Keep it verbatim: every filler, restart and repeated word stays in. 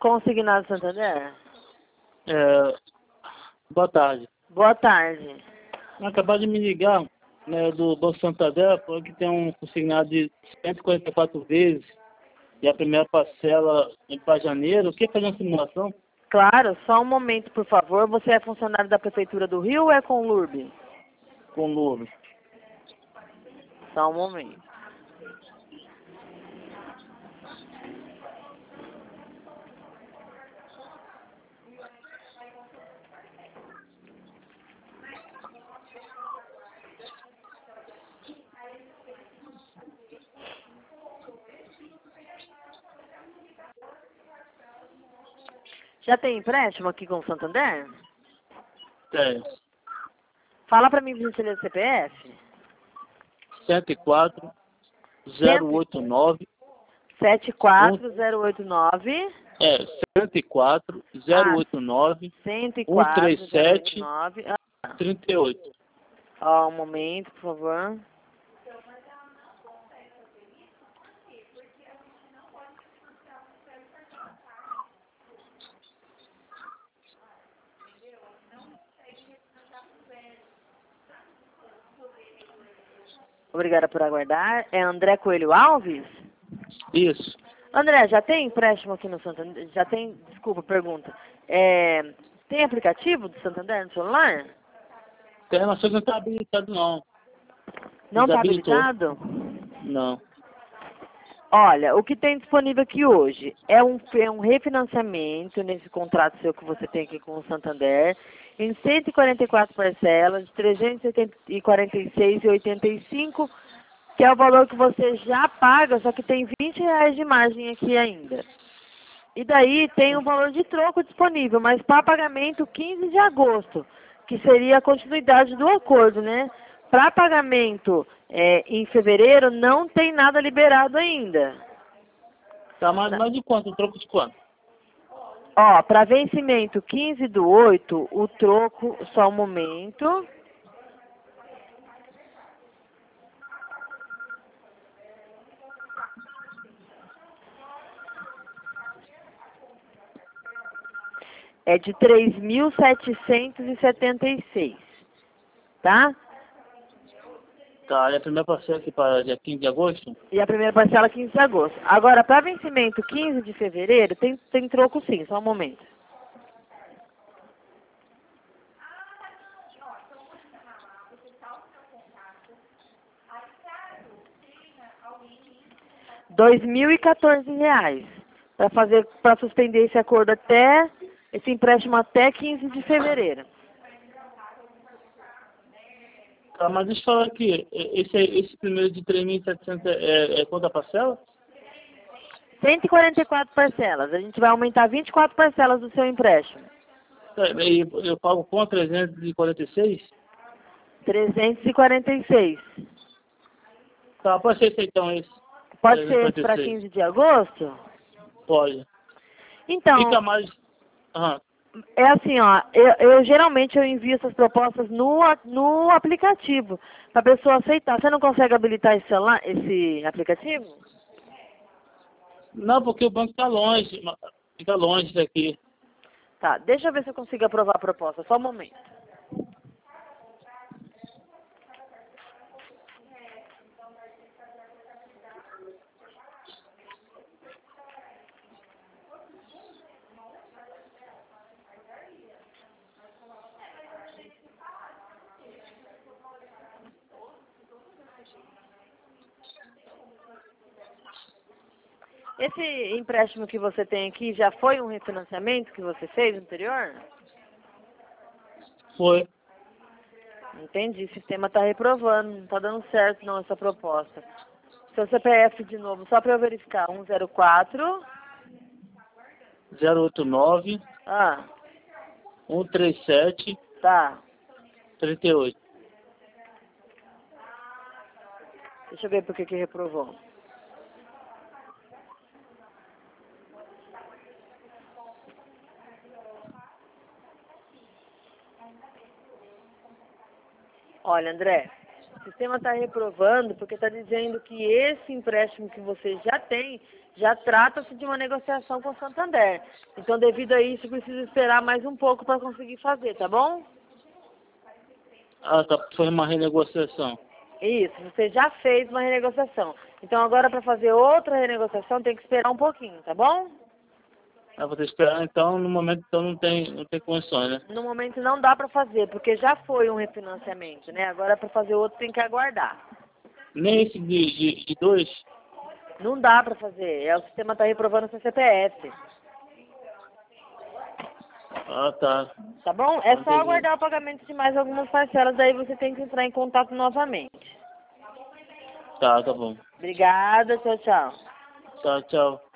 Consignado Santander? É, boa tarde. Boa tarde. Acabaram de me ligar, né, do Banco Santander, falou que tem um consignado de cento e quarenta e quatro vezes e a primeira parcela para janeiro. Quer fazer uma simulação? Claro, só um momento, por favor. Você é funcionário da Prefeitura do Rio ou é com o L U R B? Com o Louro. Só um momento. Já tem empréstimo aqui com o Santander? Tem. Fala pra mim, por gentileza, C P F. sete quatro zero oito nove sete quatro zero oito nove. É, cento quatro zero oito nove um três sete trinta e oito. Ó, um momento, por favor. Obrigada por aguardar. É André Coelho Alves? Isso. André, já tem empréstimo aqui no Santander? Já tem, desculpa, pergunta. É, tem aplicativo do Santander no celular? Tem, mas você não está habilitado, não. Não está Desabilitou. habilitado? Não. Olha, o que tem disponível aqui hoje é um, é um refinanciamento nesse contrato seu que você tem aqui com o Santander, em cento e quarenta e quatro parcelas, de trezentos e quarenta e seis reais e oitenta e cinco centavos, que é o valor que você já paga, só que tem vinte reais de margem aqui ainda. E daí tem um valor de troco disponível, mas para pagamento quinze de agosto, que seria a continuidade do acordo, né? Para pagamento é, em fevereiro, não tem nada liberado ainda. Tá, mas, mas de quanto? O troco de quanto? Ó, para vencimento quinze do oito, o troco, só um momento. É de três mil setecentos e setenta e seis, tá? Tá, e a primeira parcela aqui para dia quinze de agosto? E a primeira parcela quinze de agosto. Agora, para vencimento quinze de fevereiro, tem, tem troco sim, só um momento. dois mil e quatorze reais. Para fazer, para suspender esse acordo até, esse empréstimo até quinze de fevereiro. Tá, mas deixa eu falar aqui, esse, esse primeiro de três mil e setecentos é, é quanto a parcela? cento e quarenta e quatro parcelas. A gente vai aumentar vinte e quatro parcelas do seu empréstimo. Tá, e eu pago com trezentos e quarenta e seis? trezentos e quarenta e seis. Tá, pode ser esse então, esse. Pode ser esse trezentos e quarenta e para seis. quinze de agosto? Pode. Então, Fica mais... Aham. é assim, ó, eu, eu geralmente eu envio essas propostas no, a- no aplicativo, para a pessoa aceitar. Você não consegue habilitar esse, celular, esse aplicativo? Não, porque o banco está longe, ma- fica longe daqui. Tá, deixa eu ver se eu consigo aprovar a proposta, só um momento. Esse empréstimo que você tem aqui já foi um refinanciamento que você fez anterior? Foi. Entendi, o sistema está reprovando, não está dando certo não essa proposta. Seu C P F de novo, só para eu verificar, um zero quatro. zero oito nove Ah, um três sete tá. trinta e oito. Deixa eu ver por que que reprovou. Olha, André, O sistema está reprovando porque está dizendo que esse empréstimo que você já tem já trata-se de uma negociação com o Santander. Então, devido a isso, precisa esperar mais um pouco para conseguir fazer, tá bom? Ah, tá. Foi uma renegociação. Isso, você já fez uma renegociação. Então, agora para fazer outra renegociação tem que esperar um pouquinho, tá bom? Ah, vou ter que esperar, então, no momento, então não tem, não tem condições, né? No momento não dá para fazer, porque já foi um refinanciamento, né? Agora para fazer outro tem que aguardar. Nem esse de, de, de dois? Não dá para fazer, é, o sistema está reprovando o seu C P F. Ah, tá. Tá bom? É só Entendi. aguardar o pagamento de mais algumas parcelas, daí você tem que entrar em contato novamente. Tá, tá bom. Obrigada, tchau, tchau. Tá, tchau.